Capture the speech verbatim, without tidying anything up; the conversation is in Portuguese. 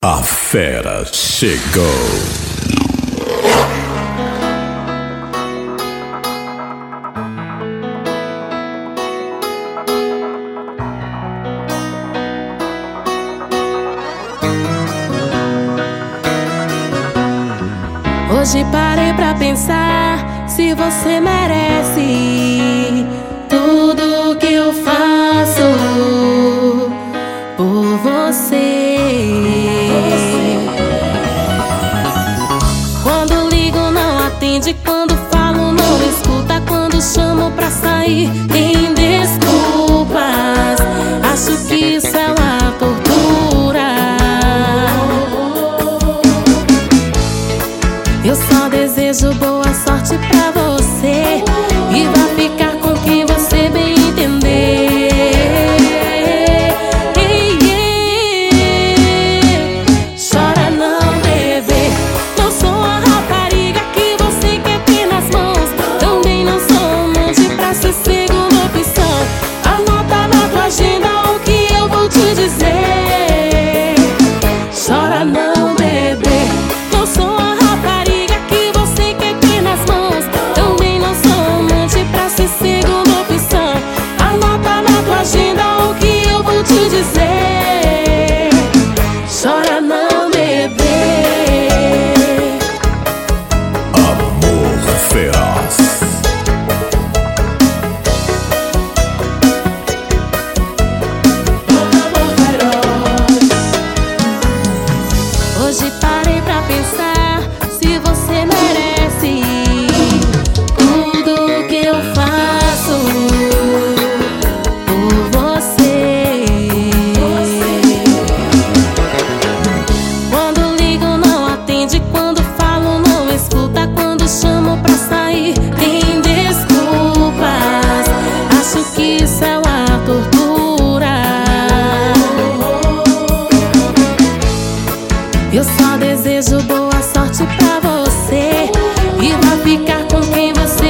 A fera chegou. Hoje parei pra pensar se você merece tudo que eu faço por você. Quando ligo não atende, quando falo não escuta, quando chamo pra sair tem desculpas. Acho que isso é uma tortura. Eu só desejo boa sorte pra você e vai ficar com quem você bem entender. Ei, ei, chora não, bebê. Não sou a rapariga que você quer ter nas mãos. Também não sou um monte pra ser segunda opção. Anota na tua agenda o que eu vou te dizer. Chora não, bebê. Não sou a segunda opção. Anota na tua agenda o que eu vou te dizer. Chora não, bebê. Amor feroz. Amor feroz. Hoje parei pra pensar se você merece tudo que eu faço por você. Quando ligo não atende, quando falo não escuta, quando chamo pra sair tem desculpas. Acho que isso é uma tortura. Eu só desejo boa sorte pra você e vai ficar com quem você